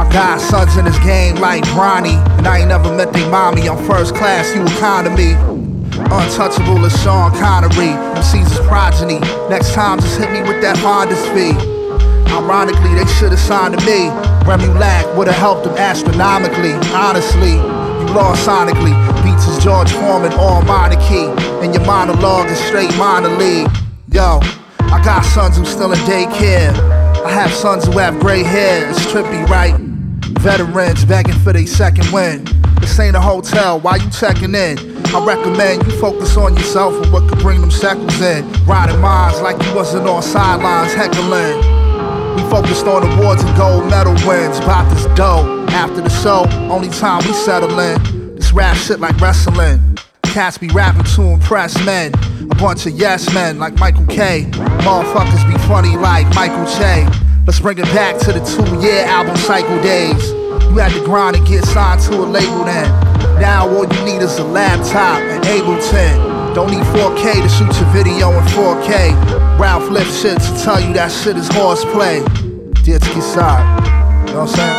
Godson's in this game like Bronny, and I ain't never met they mommy. I'm first class, you economy. Untouchable as Sean Connery, MC's his progeny. Next time just hit me with that Fonda's fee. Ironically, they should've signed to me. Remy Lack would've helped them astronomically. Honestly, you lost sonically. Beats is George Foreman, all minor key, and your monologue is straight minor league. Yo, I got sons who still in daycare. I have sons who have gray hair. It's trippy, right? Veterans begging for their second win. This ain't a hotel, why you checking in? I recommend you focus on yourself and what could bring them shekels in. Riding minds like you wasn't on sidelines heckling. We focused on awards and gold medal wins. About this dough, after the show, only time we settle in. This rap shit like wrestling. Cats be rapping to impress men. A bunch of yes men like Michael K. Motherfuckers be funny like Michael Che. Let's bring it back to the 2-year album cycle days. You had to grind and get signed to a label then. Now all you need is a laptop and Ableton. Don't need 4K to shoot your video in 4K. Ralph lifts shit to tell you that shit is horseplay. Детский сад. You know what I'm saying?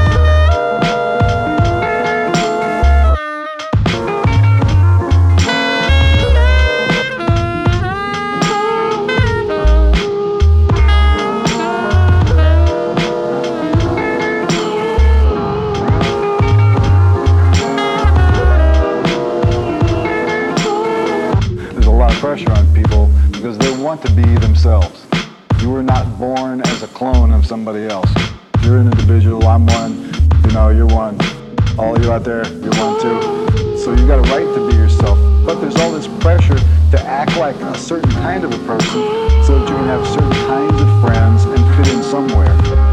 Pressure on people because they want to be themselves. You were not born as a clone of somebody else. You're an individual, I'm one, you know, you're one. All you out there, you're one too. So you got a right to be yourself. But there's all this pressure to act like a certain kind of a person so that you can have certain kinds of friends and fit in somewhere.